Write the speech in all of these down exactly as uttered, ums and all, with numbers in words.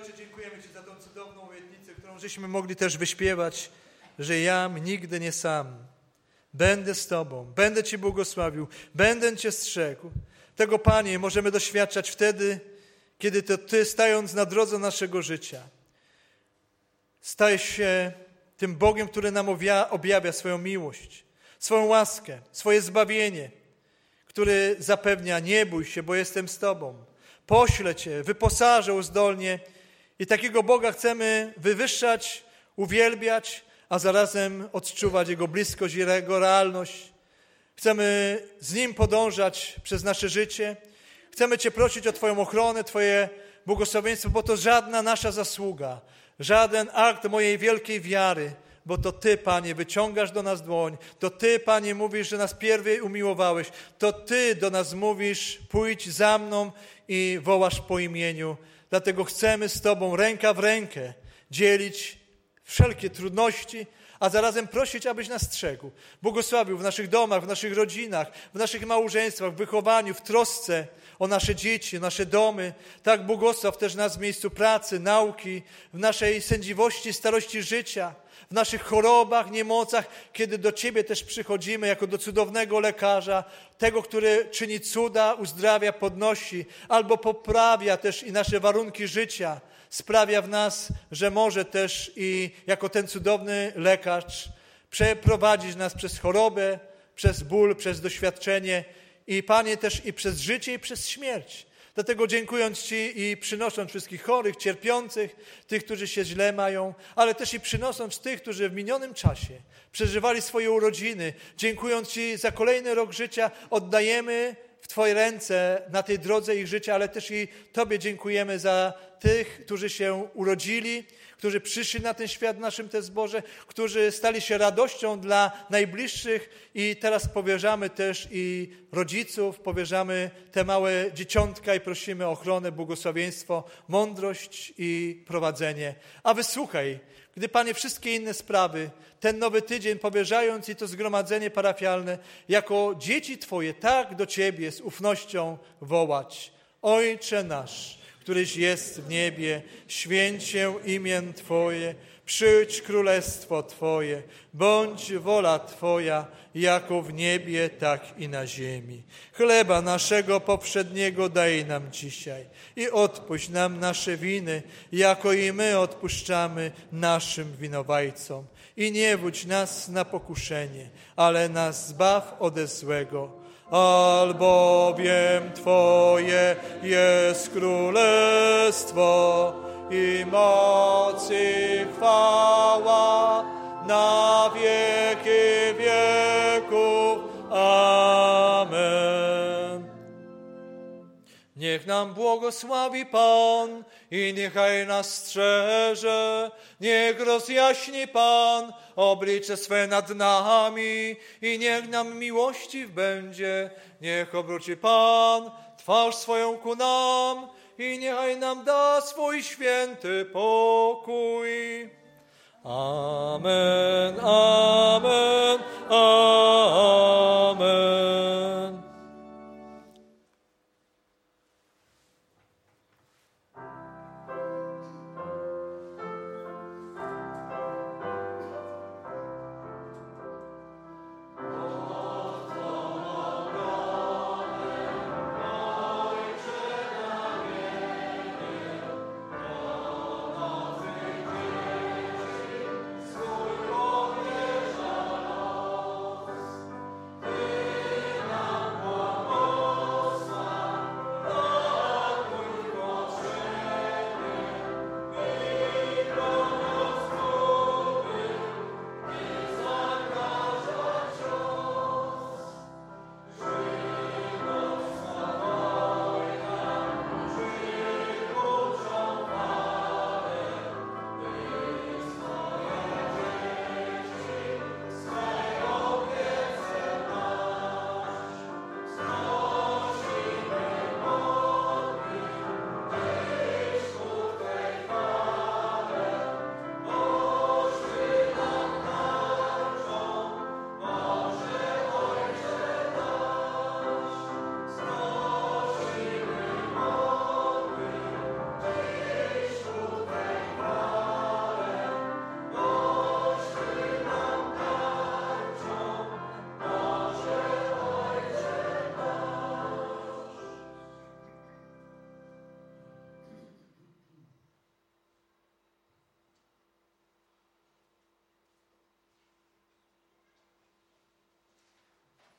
Ojcze, dziękujemy Ci za tą cudowną obietnicę, którą żeśmy mogli też wyśpiewać, że jam nigdy nie sam. Będę z Tobą, będę Ci błogosławił, będę Cię strzegł. Tego, Panie, możemy doświadczać wtedy, kiedy to Ty, stając na drodze naszego życia, stajesz się tym Bogiem, który nam objawia swoją miłość, swoją łaskę, swoje zbawienie, który zapewnia: nie bój się, bo jestem z Tobą. Poślę Cię, wyposażę uzdolnie i takiego Boga chcemy wywyższać, uwielbiać, a zarazem odczuwać Jego bliskość i Jego realność. Chcemy z Nim podążać przez nasze życie. Chcemy Cię prosić o Twoją ochronę, Twoje błogosławieństwo, bo to żadna nasza zasługa, żaden akt mojej wielkiej wiary, bo to Ty, Panie, wyciągasz do nas dłoń, to Ty, Panie, mówisz, że nas pierwej umiłowałeś, to Ty do nas mówisz: pójdź za mną, i wołasz po imieniu. Dlatego chcemy z Tobą ręka w rękę dzielić wszelkie trudności, a zarazem prosić, abyś nas strzegł, błogosławił w naszych domach, w naszych rodzinach, w naszych małżeństwach, w wychowaniu, w trosce o nasze dzieci, o nasze domy. Tak błogosław też nas w miejscu pracy, nauki, w naszej sędziwości, starości życia, w naszych chorobach, niemocach, kiedy do Ciebie też przychodzimy jako do cudownego lekarza, tego, który czyni cuda, uzdrawia, podnosi, albo poprawia też i nasze warunki życia, sprawia w nas, że może też i jako ten cudowny lekarz przeprowadzić nas przez chorobę, przez ból, przez doświadczenie i, Panie, też i przez życie, i przez śmierć. Dlatego dziękując Ci i przynosząc wszystkich chorych, cierpiących, tych, którzy się źle mają, ale też i przynosząc tych, którzy w minionym czasie przeżywali swoje urodziny, dziękując Ci za kolejny rok życia, oddajemy w Twoje ręce na tej drodze ich życia, ale też i Tobie dziękujemy za tych, którzy się urodzili, którzy przyszli na ten świat w naszym też zborze, którzy stali się radością dla najbliższych i teraz powierzamy też i rodziców, powierzamy te małe dzieciątka i prosimy o ochronę, błogosławieństwo, mądrość i prowadzenie. A wysłuchaj, gdy, Panie, wszystkie inne sprawy, ten nowy tydzień powierzając i to zgromadzenie parafialne, jako dzieci Twoje, tak do Ciebie z ufnością wołać: Ojcze nasz, któryś jest w niebie, święć się imię Twoje, przyjdź królestwo Twoje, bądź wola Twoja, jako w niebie, tak i na ziemi. Chleba naszego poprzedniego daj nam dzisiaj i odpuść nam nasze winy, jako i my odpuszczamy naszym winowajcom. I nie wódź nas na pokuszenie, ale nas zbaw ode złego. Albowiem Twoje jest królestwo i moc i chwała na wieki wieków. Amen. Niech nam błogosławi Pan i niechaj nas strzeże. Niech rozjaśni Pan oblicze swe nad nami i niech nam miłościw będzie. Niech obróci Pan twarz swoją ku nam i niechaj nam da swój święty pokój. Amen, amen, amen. Swój powierza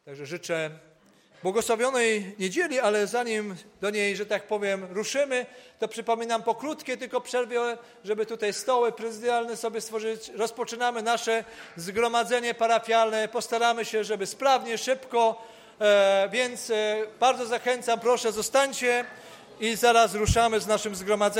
Także życzę błogosławionej niedzieli, ale zanim do niej, że tak powiem, ruszymy, to przypominam po krótkiej tylko przerwie, żeby tutaj stoły prezydialne sobie stworzyć. Rozpoczynamy nasze zgromadzenie parafialne. Postaramy się, żeby sprawnie, szybko, e, więc e, bardzo zachęcam, proszę, zostańcie i zaraz ruszamy z naszym zgromadzeniem.